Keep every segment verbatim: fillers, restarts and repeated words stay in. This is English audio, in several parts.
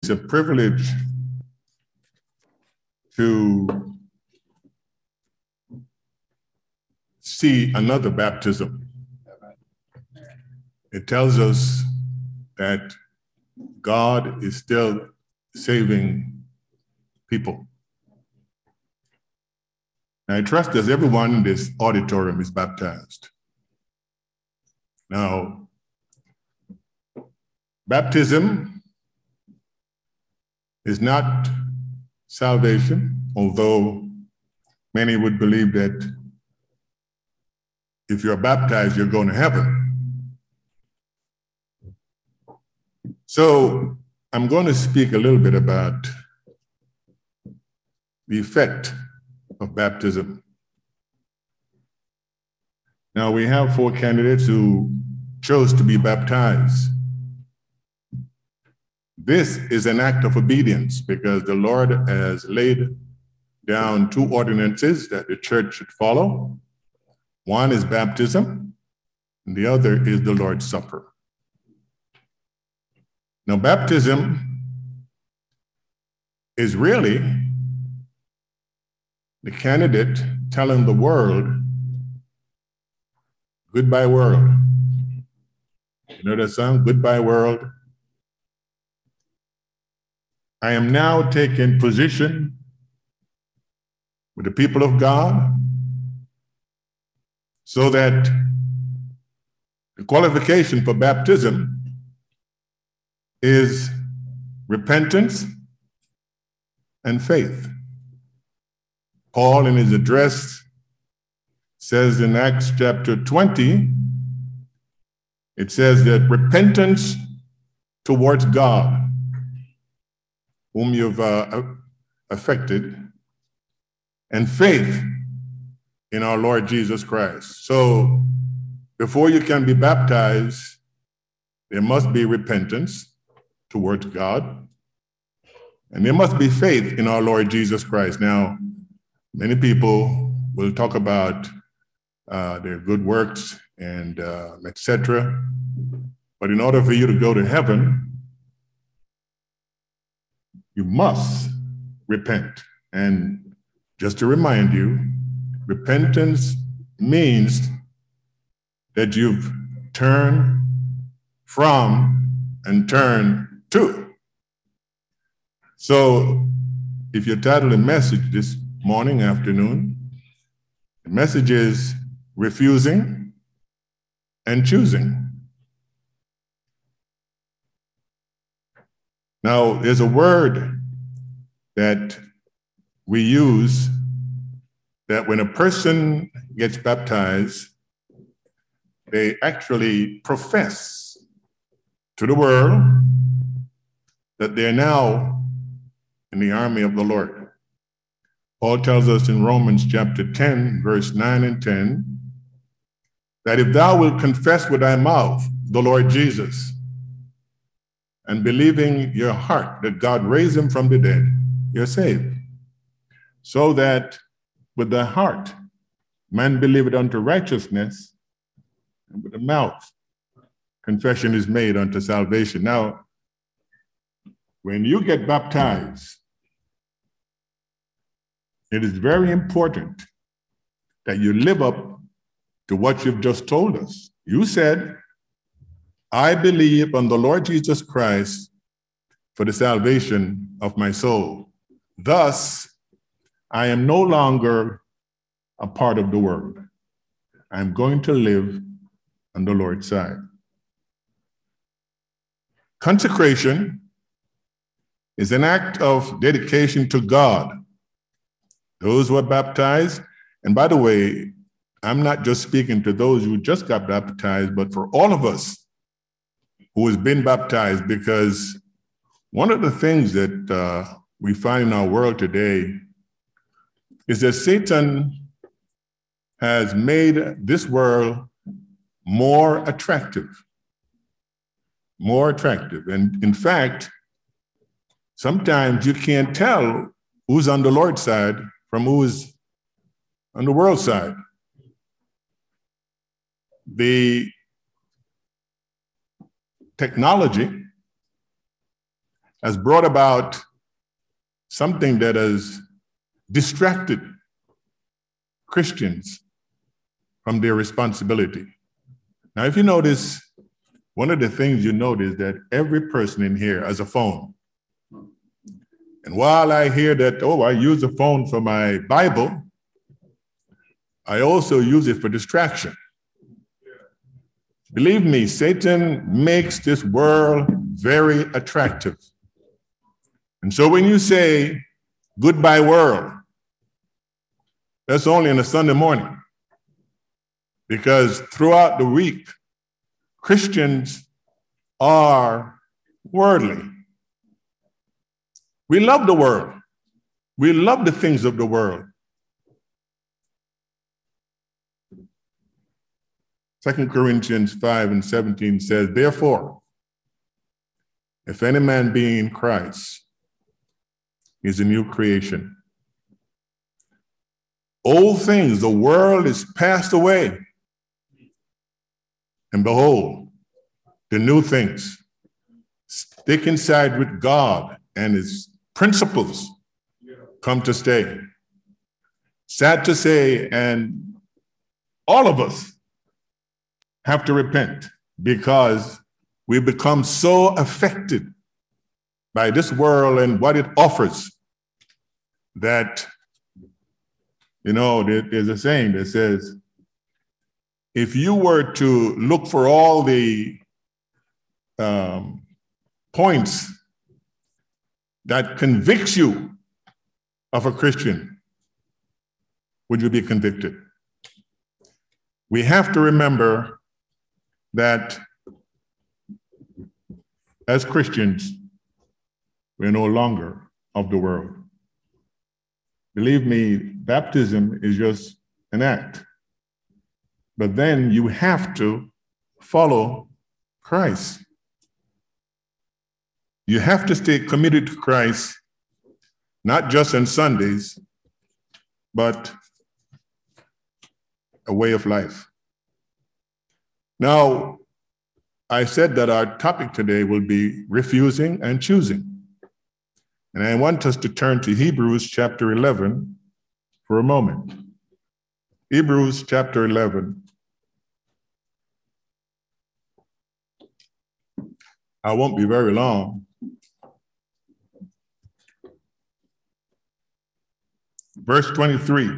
It's a privilege to see another baptism. It tells us that God is still saving people. And I trust that everyone in this auditorium is baptized. Now, baptism is not salvation, although many would believe that if you're baptized, you're going to heaven. So I'm going to speak a little bit about the effect of baptism. Now, we have four candidates who chose to be baptized. This is an act of obedience because the Lord has laid down two ordinances that the church should follow. One is baptism, and the other is the Lord's Supper. Now, baptism is really the candidate telling the world, goodbye world. You know that song, Goodbye World? I am now taking position with the people of God so that the qualification for baptism is repentance and faith. Paul, in his address, says in Acts chapter twenty, it says that repentance towards God, whom you've uh, affected, and faith in our Lord Jesus Christ. So before you can be baptized, there must be repentance towards God, and there must be faith in our Lord Jesus Christ. Now, many people will talk about uh, their good works and uh, et cetera, but in order for you to go to heaven, you must repent. And just to remind you, repentance means that you've turned from and turned to. So if you title a message this morning, afternoon, the message is refusing and choosing. Now, there's a word that we use that when a person gets baptized, they actually profess to the world that they're now in the army of the Lord. Paul tells us in Romans chapter ten, verse nine and ten, that if thou wilt confess with thy mouth the Lord Jesus, and believing your heart that God raised him from the dead, you're saved. So that with the heart, man believeth unto righteousness, and with the mouth, confession is made unto salvation. Now, when you get baptized, it is very important that you live up to what you've just told us. You said, I believe on the Lord Jesus Christ for the salvation of my soul. Thus, I am no longer a part of the world. I'm going to live on the Lord's side. Consecration is an act of dedication to God. Those who are baptized, and by the way, I'm not just speaking to those who just got baptized, but for all of us who has been baptized, because one of the things that uh, we find in our world today is that Satan has made this world more attractive, more attractive. And in fact, sometimes you can't tell who's on the Lord's side from who is on the world's side. The technology has brought about something that has distracted Christians from their responsibility. Now, if you notice, one of the things you notice that every person in here has a phone. And while I hear that, oh, I use the phone for my Bible, I also use it for distraction. Believe me, Satan makes this world very attractive. And so when you say, goodbye world, that's only on a Sunday morning. Because throughout the week, Christians are worldly. We love the world. We love the things of the world. Second Corinthians five and seventeen says, therefore, if any man be in Christ, he is a new creation. Old things, the world is passed away. And behold, the new things, stick inside with God and his principles come to stay. Sad to say, and all of us have to repent because we become so affected by this world and what it offers that, you know, there, there's a saying that says, if you were to look for all the um, points that convicts you of a Christian, would you be convicted? We have to remember that as Christians, we're no longer of the world. Believe me, baptism is just an act. But then you have to follow Christ. You have to stay committed to Christ, not just on Sundays, but a way of life. Now, I said that our topic today will be refusing and choosing. And I want us to turn to Hebrews chapter eleven for a moment. Hebrews chapter eleven. I won't be very long. Verse twenty-three.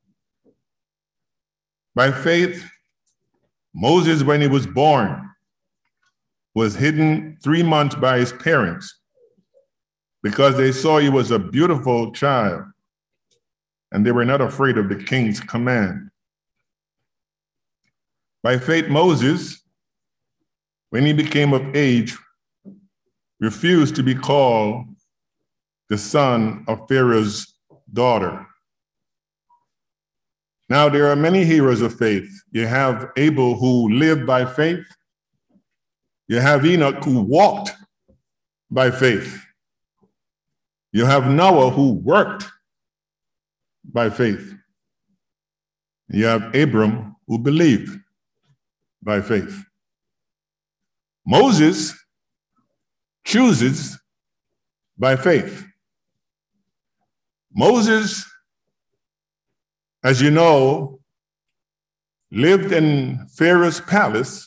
By faith, Moses, when he was born, was hidden three months by his parents because they saw he was a beautiful child and they were not afraid of the king's command. By faith, Moses, when he became of age, refused to be called the son of Pharaoh's daughter. Now, there are many heroes of faith. You have Abel, who lived by faith. You have Enoch, who walked by faith. You have Noah, who worked by faith. You have Abram, who believed by faith. Moses chooses by faith. Moses, as you know, lived in Pharaoh's palace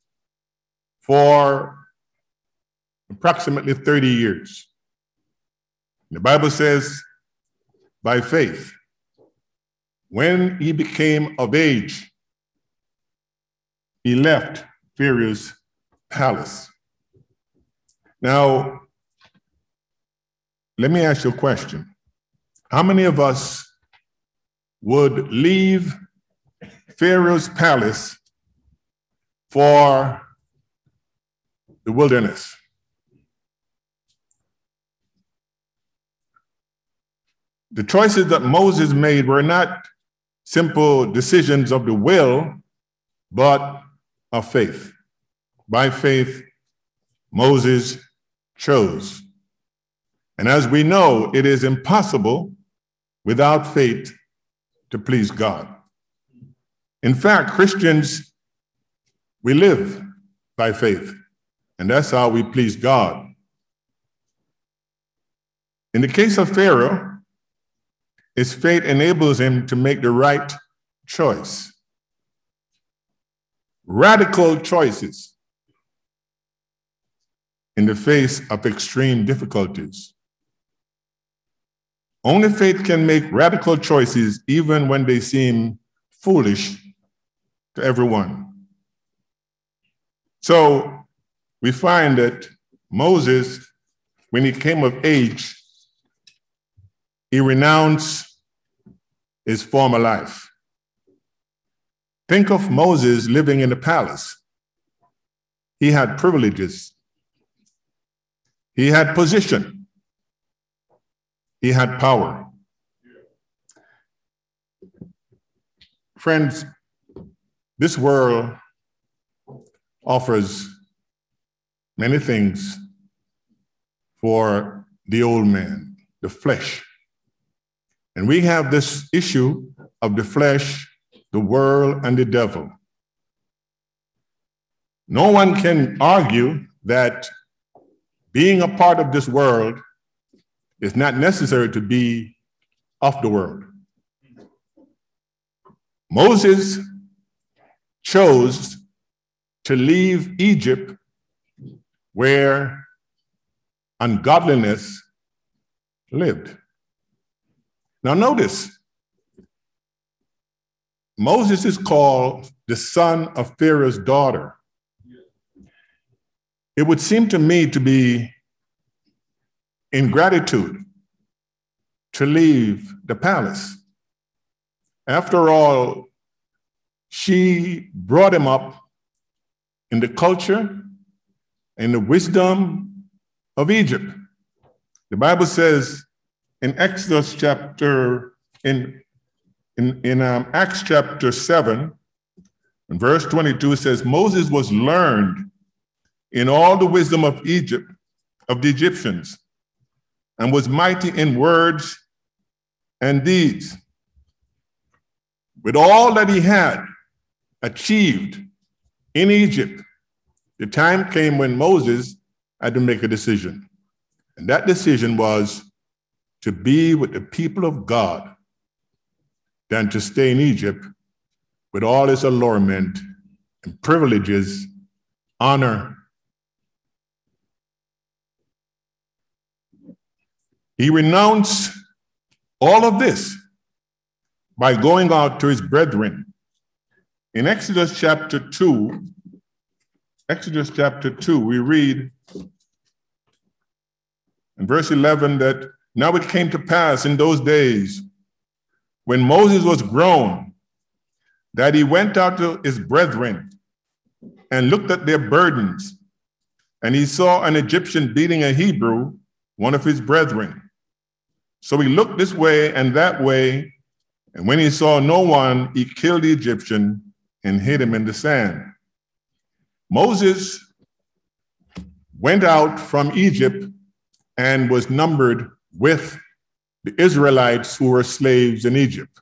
for approximately thirty years. The Bible says, by faith, when he became of age, he left Pharaoh's palace. Now, let me ask you a question. How many of us would leave Pharaoh's palace for the wilderness? The choices that Moses made were not simple decisions of the will, but of faith. By faith, Moses chose. And as we know, it is impossible without faith to please God. In fact, Christians, we live by faith, and that's how we please God. In the case of Pharaoh, his faith enables him to make the right choice. Radical choices in the face of extreme difficulties. Only faith can make radical choices even when they seem foolish to everyone. So we find that Moses, when he came of age, he renounced his former life. Think of Moses living in the palace. He had privileges. He had position. He had power. Friends, this world offers many things for the old man, the flesh. And we have this issue of the flesh, the world, and the devil. No one can argue that being a part of this world is not necessary to be of the world. Moses chose to leave Egypt where ungodliness lived. Now notice, Moses is called the son of Pharaoh's daughter. It would seem to me to be ingratitude to leave the palace. After all, she brought him up in the culture and the wisdom of Egypt. The Bible says in Exodus chapter, in, in, in um, Acts chapter seven, in verse twenty-two, it says, Moses was learned in all the wisdom of Egypt, of the Egyptians, and was mighty in words and deeds. With all that he had achieved in Egypt, the time came when Moses had to make a decision. And that decision was to be with the people of God than to stay in Egypt with all its allurement and privileges, honor. He renounced all of this by going out to his brethren. In Exodus chapter two, Exodus chapter two, we read in verse eleven that now it came to pass in those days when Moses was grown that he went out to his brethren and looked at their burdens, and he saw an Egyptian beating a Hebrew, one of his brethren. So he looked this way and that way, and when he saw no one, he killed the Egyptian and hid him in the sand. Moses went out from Egypt and was numbered with the Israelites who were slaves in Egypt.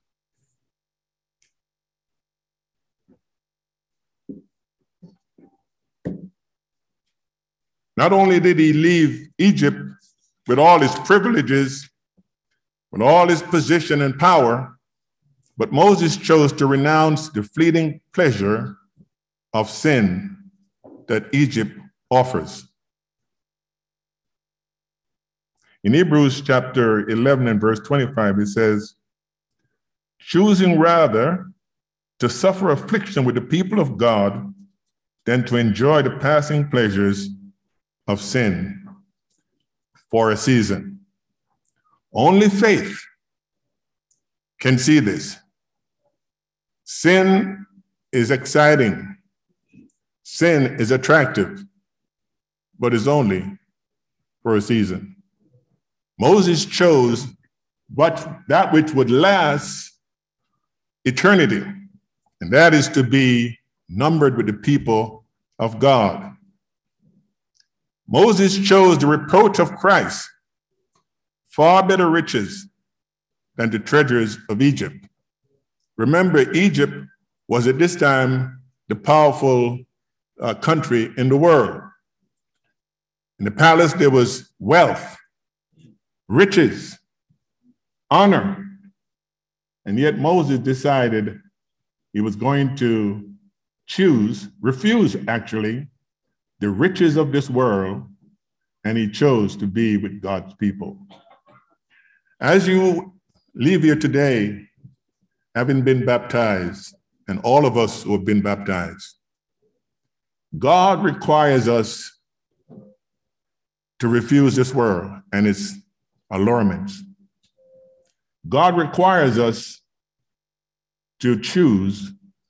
Not only did he leave Egypt with all his privileges, with all his position and power, but Moses chose to renounce the fleeting pleasure of sin that Egypt offers. In Hebrews chapter eleven and verse twenty-five, it says, choosing rather to suffer affliction with the people of God than to enjoy the passing pleasures of sin for a season. Only faith can see this. Sin is exciting. Sin is attractive, but is only for a season. Moses chose what, that which would last eternity, and that is to be numbered with the people of God. Moses chose the reproach of Christ, far better riches than the treasures of Egypt. Remember, Egypt was at this time the powerful uh, country in the world. In the palace, there was wealth. riches, honor. And yet Moses decided he was going to choose, refuse actually, the riches of this world, and he chose to be with God's people. As you leave here today, having been baptized, and all of us who have been baptized, God requires us to refuse this world and its allurements. God requires us to choose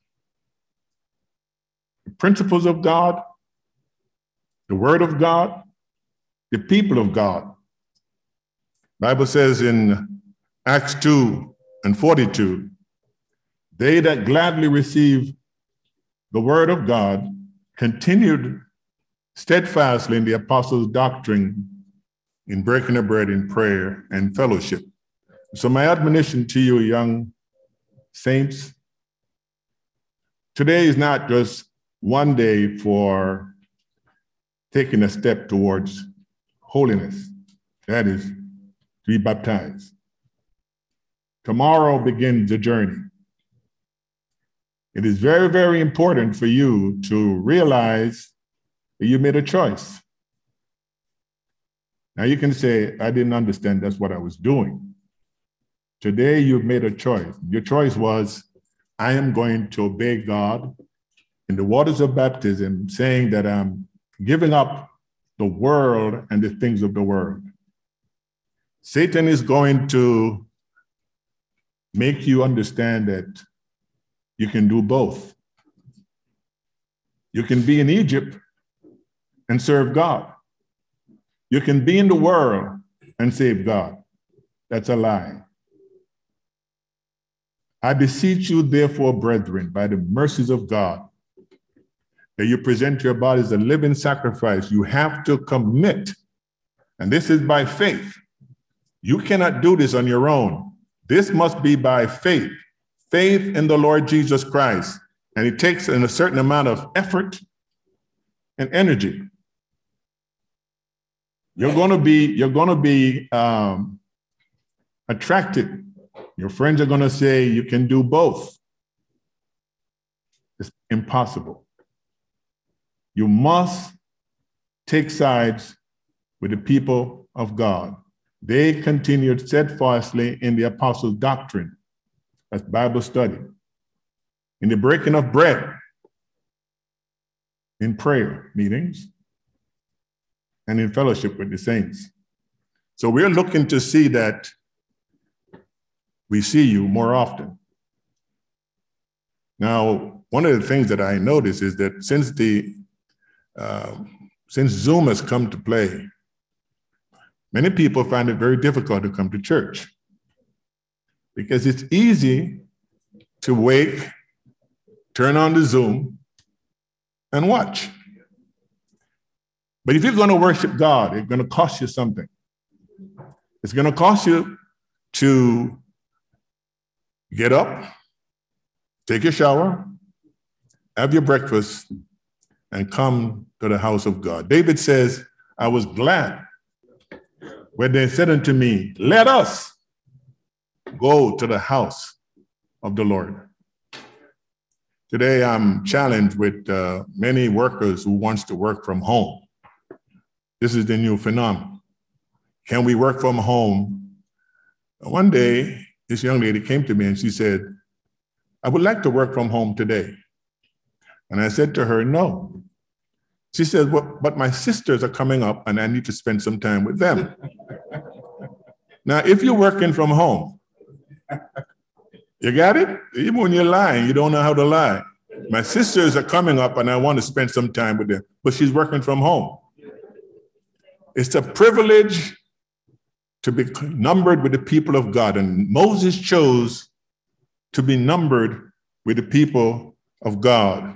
the principles of God, the word of God, the people of God. The Bible says in Acts two and forty-two, they that gladly receive the word of God continued steadfastly in the apostles' doctrine, in breaking of bread, in prayer and fellowship. So my admonition to you, young saints, today is not just one day for taking a step towards holiness, that is, to be baptized. Tomorrow begins the journey. It is very, very important for you to realize that you made a choice. Now you can say, I didn't understand that's what I was doing. Today you've made a choice. Your choice was, I am going to obey God in the waters of baptism, saying that I'm giving up the world and the things of the world. Satan is going to make you understand that you can do both. You can be in Egypt and serve God. You can be in the world and save God. That's a lie. I beseech you, therefore, brethren, by the mercies of God, that you present your bodies a living sacrifice. You have to commit, and this is by faith. You cannot do this on your own. This must be by faith, faith in the Lord Jesus Christ. And it takes a certain amount of effort and energy. You're going to be, you're going to be um, attracted. Your friends are going to say you can do both. It's impossible. You must take sides with the people of God. They continued steadfastly in the apostles' doctrine, as Bible study, in the breaking of bread, in prayer meetings, and in fellowship with the saints. So we're looking to see that we see you more often. Now, one of the things that I notice is that since the uh, since Zoom has come to play, many people find it very difficult to come to church because it's easy to wake, turn on the Zoom, and watch. But if you're going to worship God, it's going to cost you something. It's going to cost you to get up, take your shower, have your breakfast, and come to the house of God. David says, I was glad when they said unto me, let us go to the house of the Lord. Today, I'm challenged with uh, many workers who wants to work from home. This is the new phenomenon. Can we work from home? One day, this young lady came to me and she said, I would like to work from home today. And I said to her, no. She said, well, but my sisters are coming up and I need to spend some time with them. Now, if you're working from home, you got it? Even when you're lying, you don't know how to lie. My sisters are coming up and I want to spend some time with them, but she's working from home. It's a privilege to be numbered with the people of God. And Moses chose to be numbered with the people of God.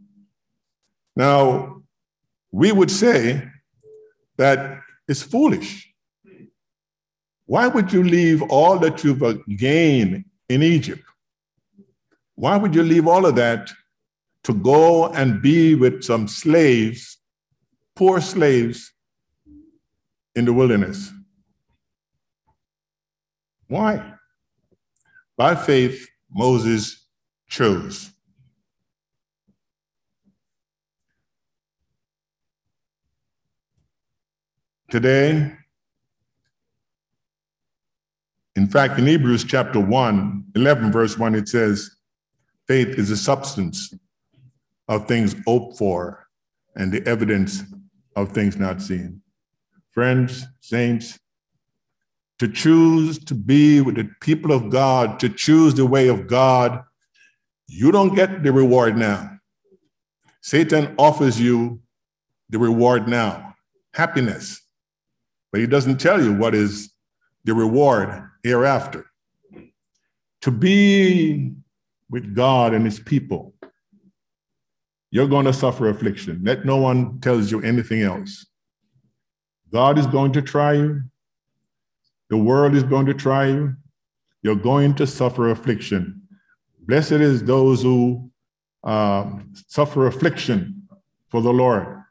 Now, we would say that it's foolish. Why would you leave all that you've gained in Egypt? Why would you leave all of that to go and be with some slaves, poor slaves in the wilderness? Why? By faith, Moses chose. Today, in fact, in Hebrews chapter one, eleven, verse one, it says, faith is the substance of things hoped for and the evidence of things not seen. Friends, saints, to choose to be with the people of God, to choose the way of God, you don't get the reward now. Satan offers you the reward now, happiness, but he doesn't tell you what is the reward hereafter. To be with God and his people, you're going to suffer affliction. Let no one tells you anything else. God is going to try you. The world is going to try you. You're going to suffer affliction. Blessed is those who uh, suffer affliction for the Lord.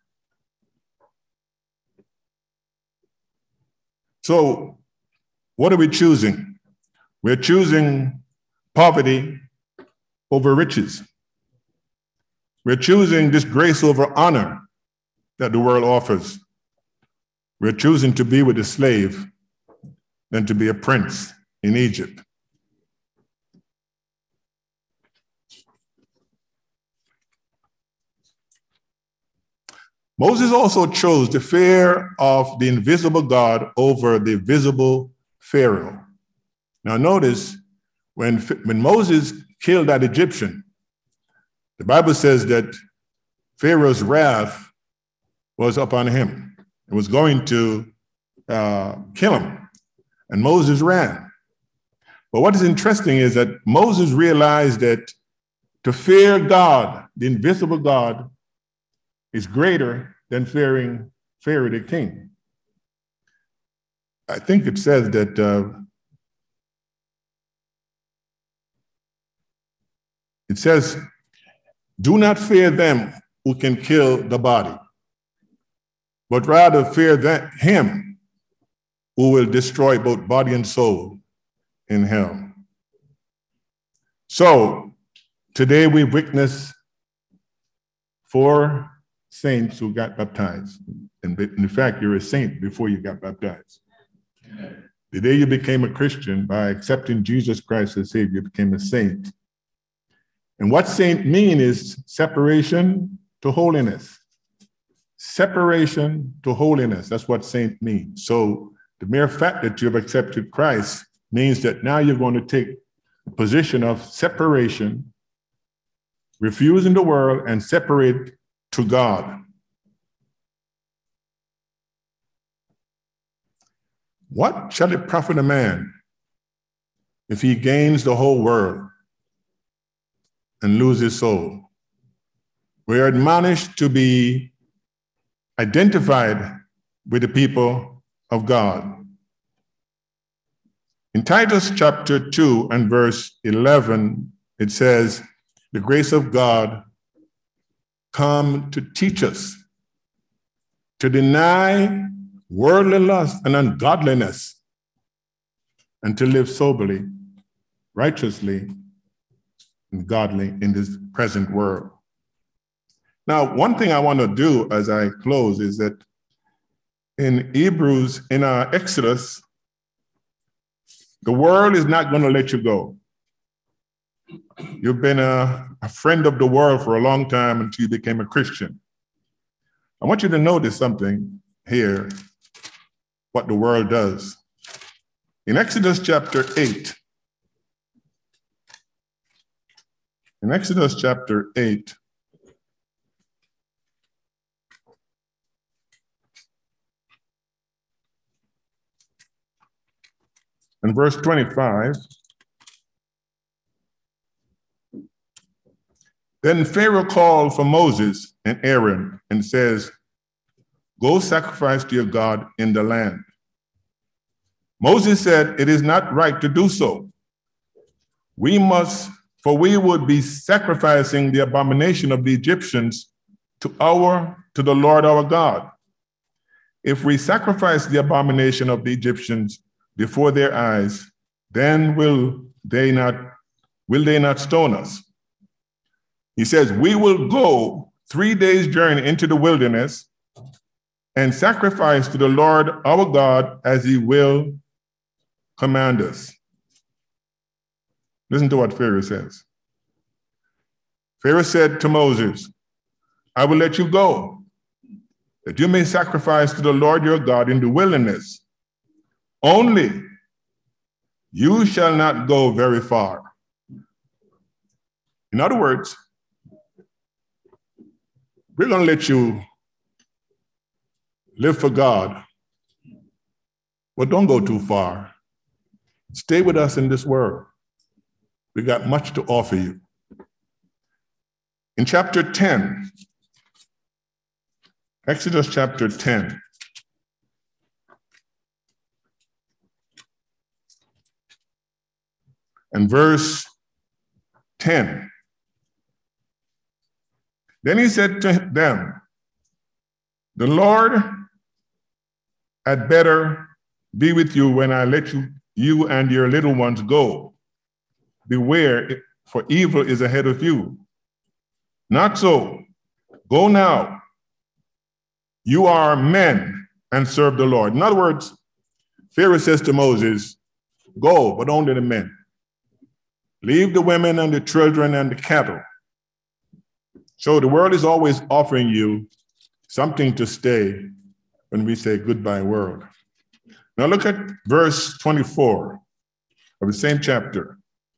So, what are we choosing? We're choosing poverty over riches. We're choosing disgrace over honor that the world offers. We're choosing to be with a slave than to be a prince in Egypt. Moses also chose the fear of the invisible God over the visible Pharaoh. Now notice, when, when Moses killed that Egyptian, the Bible says that Pharaoh's wrath was upon him. It was going to uh, kill him, and Moses ran. But what is interesting is that Moses realized that to fear God, the invisible God, is greater than fearing Pharaoh the king. I think it says that uh, it says, do not fear them who can kill the body, but rather fear that him who will destroy both body and soul in hell. So today we witness four saints who got baptized. And in fact, you're a saint before you got baptized. The day you became a Christian, by accepting Jesus Christ as Savior, you became a saint. And what saint mean is separation to holiness. Separation to holiness. That's what saint means. So the mere fact that you've accepted Christ means that now you're going to take a position of separation, refusing the world and separate to God. What shall it profit a man if he gains the whole world and lose his soul? We are admonished to be identified with the people of God. In Titus chapter two and verse eleven, it says, the grace of God come to teach us to deny worldly lust and ungodliness and to live soberly, righteously, and godly in this present world. Now, one thing I want to do as I close is that in Hebrews, in our Exodus, the world is not going to let you go. You've been a, a friend of the world for a long time until you became a Christian. I want you to notice something here, what the world does. In Exodus chapter eight, in Exodus chapter eight, and verse twenty-five, then Pharaoh called for Moses and Aaron and says, go sacrifice to your God in the land. Moses said, it is not right to do so. We must, for we would be sacrificing the abomination of the Egyptians to our, to the Lord our God. If we sacrifice the abomination of the Egyptians before their eyes, then will they not, will they not stone us? He says, we will go three days' journey into the wilderness and sacrifice to the Lord our God as he will command us. Listen to what Pharaoh says. Pharaoh said to Moses, I will let you go, that you may sacrifice to the Lord your God in the wilderness. Only you shall not go very far. In other words, we're going to let you live for God, but don't go too far. Stay with us in this world. We got much to offer you. In chapter ten, Exodus chapter ten, and verse ten, then he said to them, the Lord had better be with you when I let you, you and your little ones go. Beware, for evil is ahead of you. Not so. Go now. You are men and serve the Lord. In other words, Pharaoh says to Moses, go, but only the men. Leave the women and the children and the cattle. So the world is always offering you something to stay when we say goodbye, world. Now look at verse twenty-four of the same chapter.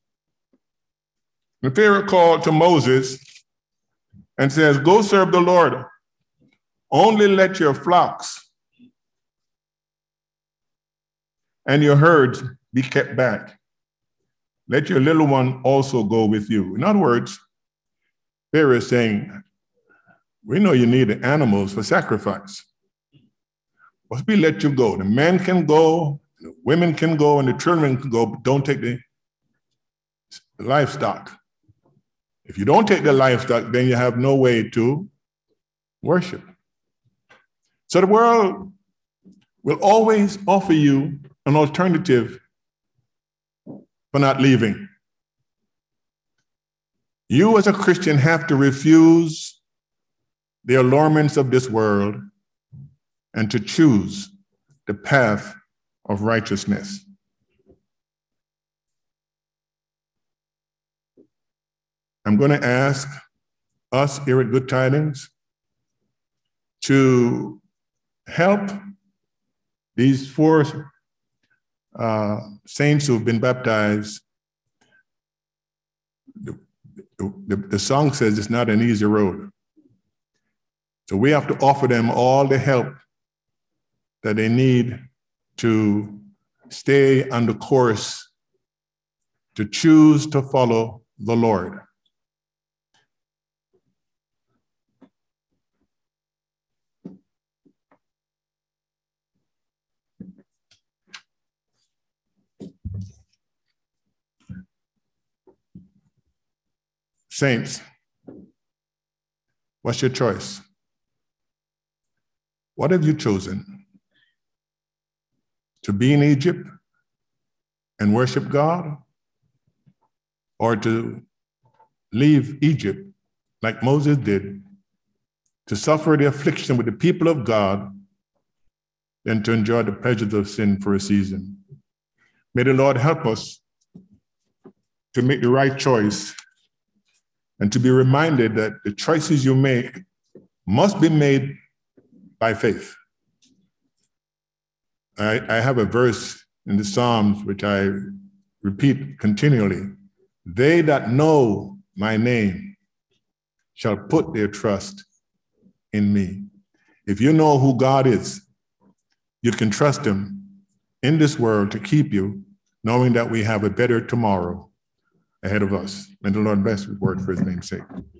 The Pharaoh called to Moses and says, go serve the Lord. Only let your flocks and your herds be kept back. Let your little one also go with you. In other words, Pharaoh is saying, we know you need the animals for sacrifice, but we let you go. The men can go, the women can go, and the children can go, but don't take the livestock. If you don't take the livestock, then you have no way to worship. So the world will always offer you an alternative for not leaving. You as a Christian have to refuse the allurements of this world and to choose the path of righteousness. I'm going to ask us here at Good Tidings to help these four uh, saints who have been baptized. The, the, the song says it's not an easy road. So we have to offer them all the help that they need to stay on the course, to choose to follow the Lord. Saints, what's your choice? What have you chosen? To be in Egypt and worship God, or to leave Egypt like Moses did, to suffer the affliction with the people of God, and to enjoy the pleasures of sin for a season? May the Lord help us to make the right choice and to be reminded that the choices you make must be made by faith. I, I have a verse in the Psalms which I repeat continually. They that know my name shall put their trust in me. If you know who God is, you can trust him in this world to keep you, knowing that we have a better tomorrow ahead of us. May the Lord bless his word for his name's sake.